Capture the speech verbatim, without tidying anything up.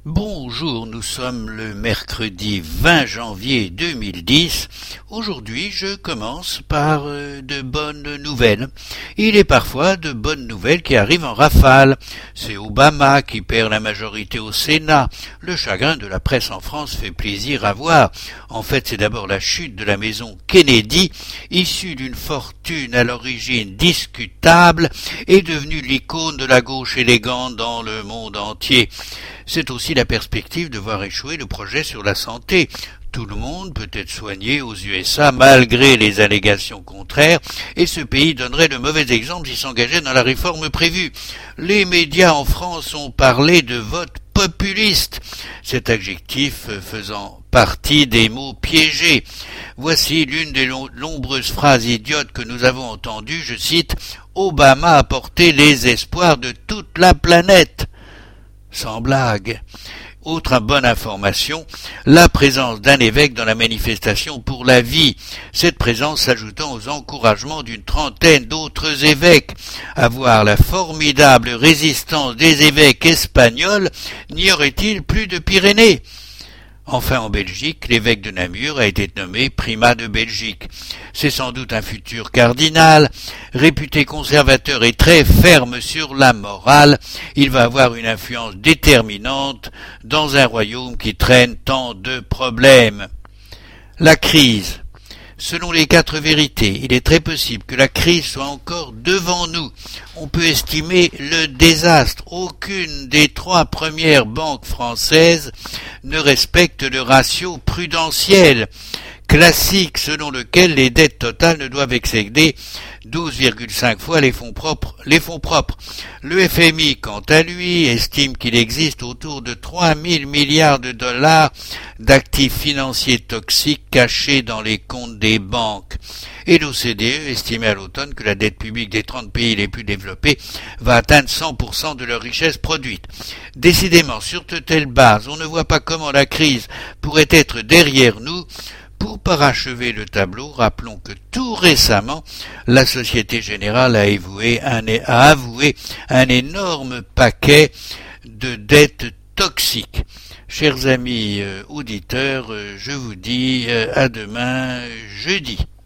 Bonjour, nous sommes le mercredi vingt janvier deux mille dix. Aujourd'hui, je commence par euh, de bonnes nouvelles. Il est parfois de bonnes nouvelles qui arrivent en rafale. C'est Obama qui perd la majorité au Sénat. Le chagrin de la presse en France fait plaisir à voir. En fait, c'est d'abord la chute de la maison Kennedy, issue d'une fortune à l'origine discutable et devenue l'icône de la gauche élégante dans le monde entier. C'est aussi la perspective de voir échouer le projet sur la santé. Tout le monde peut être soigné aux U S A malgré les allégations contraires, et ce pays donnerait le mauvais exemple s'il s'engageait dans la réforme prévue. Les médias en France ont parlé de vote populiste, cet adjectif faisant partie des mots piégés. Voici l'une des nombreuses phrases idiotes que nous avons entendues, je cite « Obama a porté les espoirs de toute la planète ». Sans blague. Autre bonne information, la présence d'un évêque dans la manifestation pour la vie. Cette présence s'ajoutant aux encouragements d'une trentaine d'autres évêques. À voir la formidable résistance des évêques espagnols, n'y aurait-il plus de Pyrénées ? Enfin, en Belgique, l'évêque de Namur a été nommé primat de Belgique. C'est sans doute un futur cardinal, réputé conservateur et très ferme sur la morale. Il va avoir une influence déterminante dans un royaume qui traîne tant de problèmes. La crise. Selon les quatre vérités, il est très possible que la crise soit encore devant nous. On peut estimer le désastre. Aucune des trois premières banques françaises ne respecte le ratio prudentiel classique selon lequel les dettes totales ne doivent excéder douze virgule cinq fois les fonds propres. Les fonds propres. Le F M I, quant à lui, estime qu'il existe autour de trois mille milliards de dollars d'actifs financiers toxiques cachés dans les comptes des banques. Et l'O C D E estimait à l'automne que la dette publique des trente pays les plus développés va atteindre cent pour cent de leur richesse produite. Décidément, sur de telles bases, on ne voit pas comment la crise pourrait être derrière nous. Pour parachever le tableau, rappelons que tout récemment, la Société Générale a avoué un, a avoué un énorme paquet de dettes toxiques. Chers amis euh, auditeurs, euh, je vous dis euh, à demain jeudi.